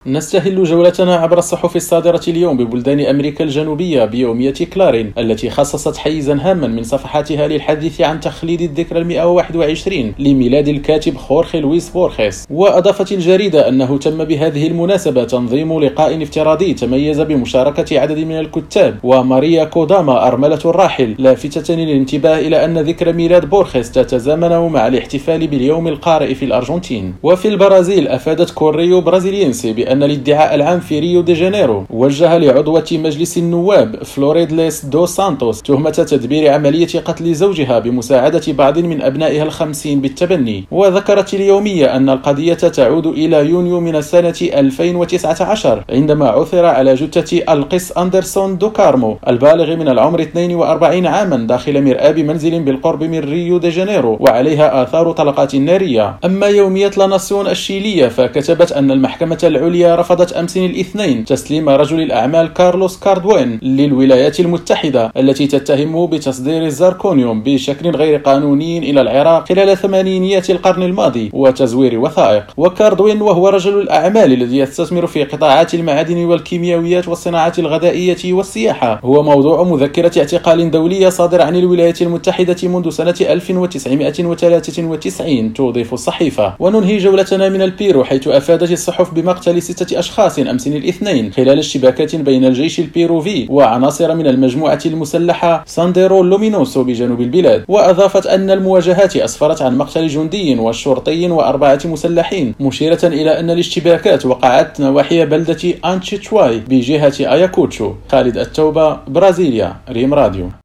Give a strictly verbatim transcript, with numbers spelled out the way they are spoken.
نستهل جولتنا عبر الصحف الصادرة اليوم ببلدان أمريكا الجنوبية بيومية كلارين التي خصصت حيزا هاما من صفحاتها للحديث عن تخليد الذكرى المئة وواحد وعشرين لميلاد الكاتب خورخي لويس بورخيس. وأضافت الجريدة أنه تم بهذه المناسبة تنظيم لقاء افتراضي تميز بمشاركة عدد من الكتاب وماريا كوداما أرملة الراحل، لافتة الانتباه إلى أن ذكرى ميلاد بورخيس تتزامن مع الاحتفال باليوم القارئ في الأرجنتين. وفي البرازيل أفادت كوريو برازيلينسي أن الادعاء العام في ريو دي جانيرو وجه لعضوة مجلس النواب فلوريدليس دو سانتوس تهمة تدبير عملية قتل زوجها بمساعدة بعض من أبنائها الخمسين بالتبني. وذكرت اليومية أن القضية تعود إلى يونيو من السنة ألفين وتسعة عشر عندما عثر على جثة القس أندرسون دو كارمو البالغ من العمر اثنين وأربعين عاما داخل مرآب منزل بالقرب من ريو دي جانيرو وعليها آثار طلقات نارية. أما يومية لا ناسيون الشيلية فكتبت أن المحكمة العليا رفضت أمس الاثنين تسليم رجل الأعمال كارلوس كاردوين للولايات المتحدة التي تتهمه بتصدير الزركونيوم بشكل غير قانوني إلى العراق خلال ثمانينيات القرن الماضي وتزوير وثائق. وكاردوين وهو رجل الأعمال الذي يستثمر في قطاعات المعادن والكيميائيات والصناعات الغذائية والسياحة هو موضوع مذكرة اعتقال دولية صادرة عن الولايات المتحدة منذ سنة ألف وتسعمائة وثلاثة وتسعين توضيف الصحيفة. وننهي جولتنا من البيرو حيث أفادت الصحف بمقتل ستة أشخاص أمس الاثنين خلال اشتباكات بين الجيش البيروفي وعناصر من المجموعة المسلحة سانديرو لومينوسو بجنوب البلاد. وأضافت أن المواجهات أسفرت عن مقتل جندي وشرطي وأربعة مسلحين، مشيرة إلى أن الاشتباكات وقعت نواحي بلدة أنشيتشواي بجهة أياكوتشو. خالد التوبة، برازيليا، ريم راديو.